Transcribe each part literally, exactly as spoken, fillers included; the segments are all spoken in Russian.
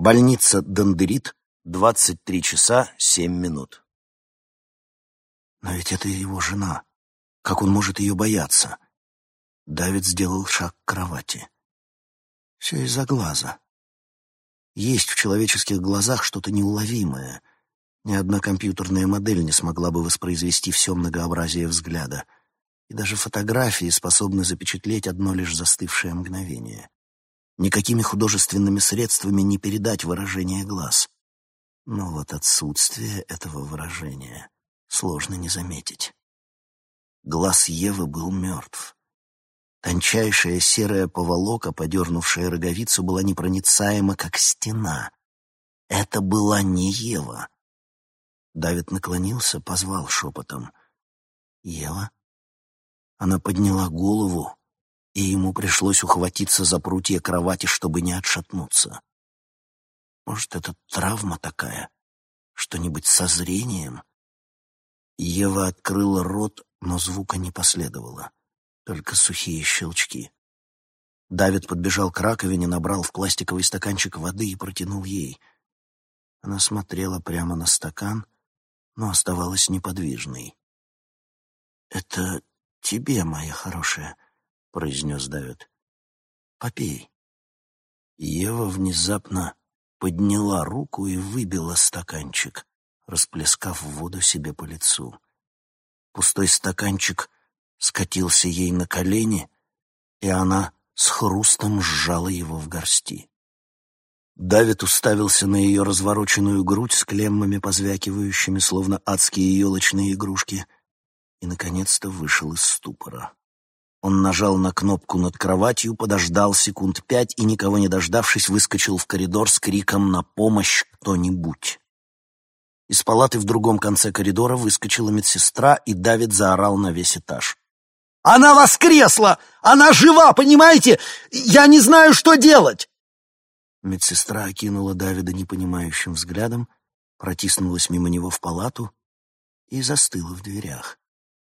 Больница Дендерит, двадцать три часа семь минут. Но ведь это его жена. Как он может ее бояться? Давид сделал шаг к кровати. Все из-за глаза. Есть в человеческих глазах что-то неуловимое. Ни одна компьютерная модель не смогла бы воспроизвести все многообразие взгляда. И даже фотографии способны запечатлеть одно лишь застывшее мгновение. Никакими художественными средствами не передать выражение глаз. Но вот отсутствие этого выражения сложно не заметить. Глаз Евы был мертв. Тончайшая серая поволока, подернувшая роговицу, была непроницаема, как стена. Это была не Ева. Давид наклонился, позвал шепотом. «Ева?» Она подняла голову, и ему пришлось ухватиться за прутья кровати, чтобы не отшатнуться. Может, это травма такая? Что-нибудь со зрением? Ева открыла рот, но звука не последовало. Только сухие щелчки. Давид подбежал к раковине, набрал в пластиковый стаканчик воды и протянул ей. Она смотрела прямо на стакан, но оставалась неподвижной. «Это тебе, моя хорошая», — произнес Давид. «Попей». Ева внезапно подняла руку и выбила стаканчик, расплескав воду себе по лицу. Пустой стаканчик скатился ей на колени, и она с хрустом сжала его в горсти. Давид уставился на ее развороченную грудь с клеммами, позвякивающими, словно адские елочные игрушки, и, наконец-то, вышел из ступора. Он нажал на кнопку над кроватью, подождал секунд пять и, никого не дождавшись, выскочил в коридор с криком «На помощь кто-нибудь!». Из палаты в другом конце коридора выскочила медсестра, и Давид заорал на весь этаж. «Она воскресла! Она жива, понимаете? Я не знаю, что делать!» Медсестра окинула Давида непонимающим взглядом, протиснулась мимо него в палату и застыла в дверях.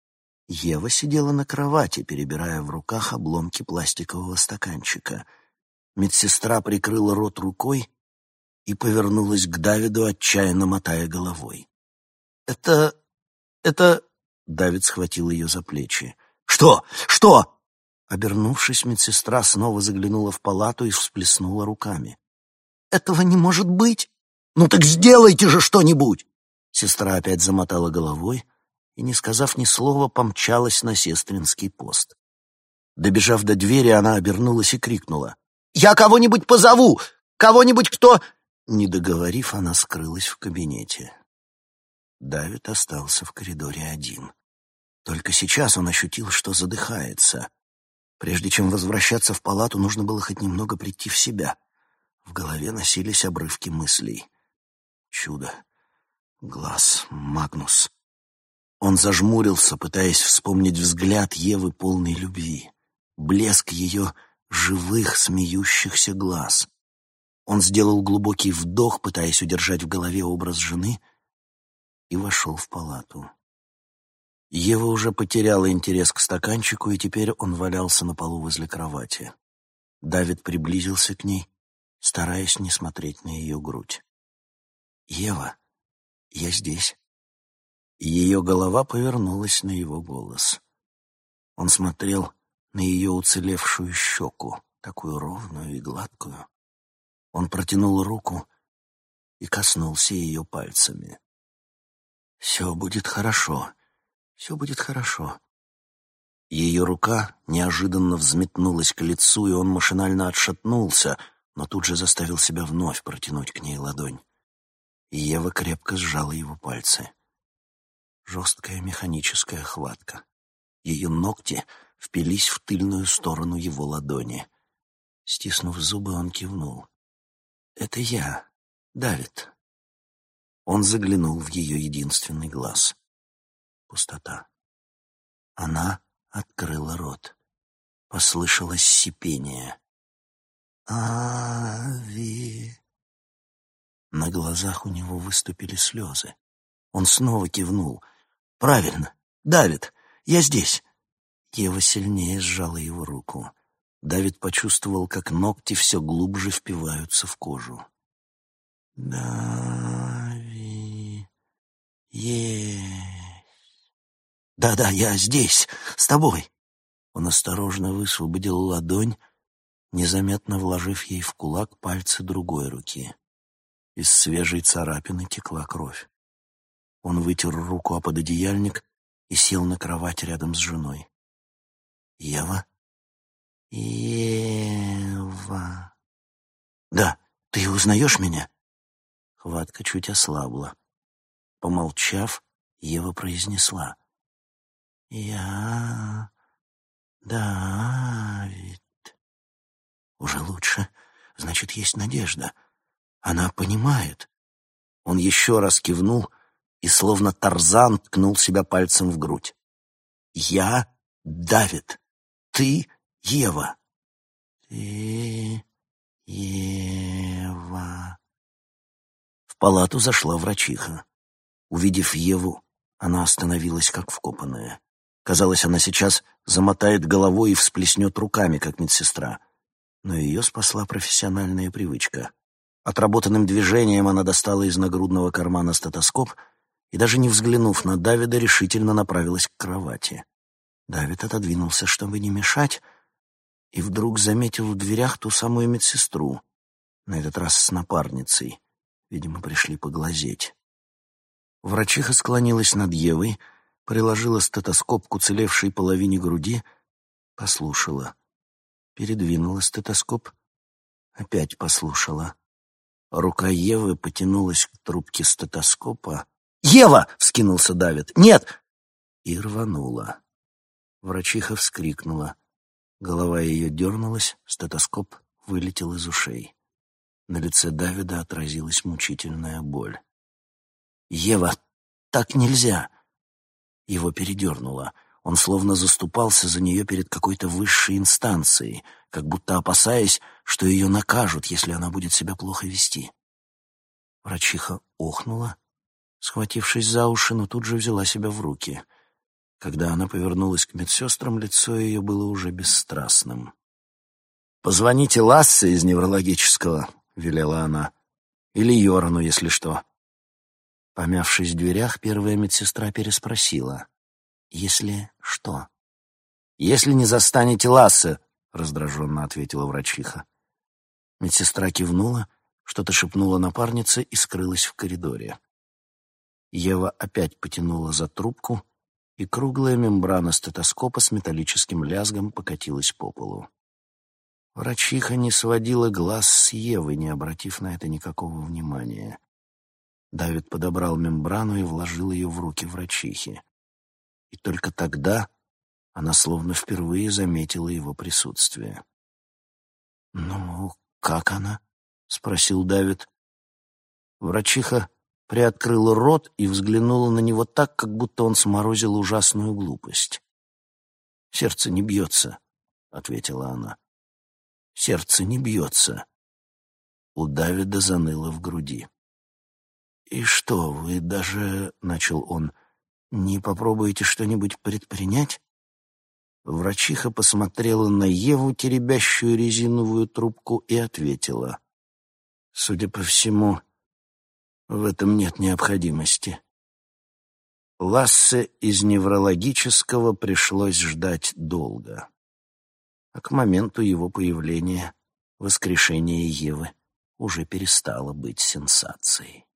Ева сидела на кровати, перебирая в руках обломки пластикового стаканчика. Медсестра прикрыла рот рукой и повернулась к Давиду, отчаянно мотая головой. «Это... это...» Давид схватил ее за плечи. «Что? Что?» Обернувшись, медсестра снова заглянула в палату и всплеснула руками. «Этого не может быть! Ну так сделайте же что-нибудь!» Сестра опять замотала головой и, не сказав ни слова, помчалась на сестринский пост. Добежав до двери, она обернулась и крикнула: «Я кого-нибудь позову! Кого-нибудь, кто...» Не договорив, она скрылась в кабинете. Давид остался в коридоре один. Только сейчас он ощутил, что задыхается. Прежде чем возвращаться в палату, нужно было хоть немного прийти в себя. В голове носились обрывки мыслей. Чудо. Глаз. Магнус. Он зажмурился, пытаясь вспомнить взгляд Евы, полной любви. Блеск ее живых, смеющихся глаз. Он сделал глубокий вдох, пытаясь удержать в голове образ жены, и вошел в палату. Ева уже потеряла интерес к стаканчику, и теперь он валялся на полу возле кровати. Давид приблизился к ней, стараясь не смотреть на ее грудь. «Ева, я здесь». Ее голова повернулась на его голос. Он смотрел на ее уцелевшую щеку, такую ровную и гладкую. Он протянул руку и коснулся ее пальцами. «Все будет хорошо, все будет хорошо». Ее рука неожиданно взметнулась к лицу, и он машинально отшатнулся, но тут же заставил себя вновь протянуть к ней ладонь. И Ева крепко сжала его пальцы. Жесткая механическая хватка. Ее ногти впились в тыльную сторону его ладони. Стиснув зубы, он кивнул. «Это я, Давид». Он заглянул в ее единственный глаз. Пустота. Она открыла рот. Послышалось сипение. «Ави...» На глазах у него выступили слезы. Он снова кивнул. «Правильно. Давид, я здесь». Ева сильнее сжала его руку. Давид почувствовал, как ногти все глубже впиваются в кожу. Дави. Есть. Да-да, я здесь, с тобой. Он осторожно высвободил ладонь, незаметно вложив ей в кулак пальцы другой руки. Из свежей царапины текла кровь. Он вытер руку о пододеяльник и сел на кровать рядом с женой. «Ева?» «Ева...» «Да, ты узнаешь меня?» Хватка чуть ослабла. Помолчав, Ева произнесла: «Я... Давид...» «Уже лучше. Значит, есть надежда. Она понимает». Он еще раз кивнул и, словно Тарзан, ткнул себя пальцем в грудь. «Я Давид. Ты Ева». «Ты Ева...» В палату зашла врачиха. Увидев Еву, она остановилась как вкопанная. Казалось, она сейчас замотает головой и всплеснет руками, как медсестра. Но ее спасла профессиональная привычка. Отработанным движением она достала из нагрудного кармана стетоскоп и, даже не взглянув на Давида, решительно направилась к кровати. Давид отодвинулся, чтобы не мешать, и вдруг заметил в дверях ту самую медсестру, на этот раз с напарницей. Видимо, пришли поглазеть. Врачиха склонилась над Евой, приложила стетоскоп к уцелевшей половине груди, послушала. Передвинула стетоскоп, опять послушала. Рука Евы потянулась к трубке стетоскопа. «Ева!» — вскинулся Давид. «Нет!» И рванула. Врачиха вскрикнула. Голова ее дернулась, стетоскоп вылетел из ушей. На лице Давида отразилась мучительная боль. «Ева, так нельзя!» Его передернуло. Он словно заступался за нее перед какой-то высшей инстанцией, как будто опасаясь, что ее накажут, если она будет себя плохо вести. Врачиха охнула, схватившись за уши, но тут же взяла себя в руки. Когда она повернулась к медсестрам, лицо ее было уже бесстрастным. «Позвоните Лассе из неврологического», — велела она. «Или Йорану, если что». Помявшись в дверях, первая медсестра переспросила: «Если что?» «Если не застанете Лассе», — раздраженно ответила врачиха. Медсестра кивнула, что-то шепнула напарнице и скрылась в коридоре. Ева опять потянула за трубку, и круглая мембрана стетоскопа с металлическим лязгом покатилась по полу. Врачиха не сводила глаз с Евы, не обратив на это никакого внимания. Давид подобрал мембрану и вложил ее в руки врачихи. И только тогда она словно впервые заметила его присутствие. «Ну, как она?» — спросил Давид. Врачиха приоткрыла рот и взглянула на него так, как будто он сморозил ужасную глупость. «Сердце не бьется», — ответила она. «Сердце не бьется». У Давида заныло в груди. «И что, вы даже, — начал он, — не попробуете что-нибудь предпринять?» Врачиха посмотрела на Еву, теребящую резиновую трубку, и ответила: «Судя по всему, в этом нет необходимости». Лассе из неврологического пришлось ждать долго. А к моменту его появления воскрешение Евы уже перестало быть сенсацией.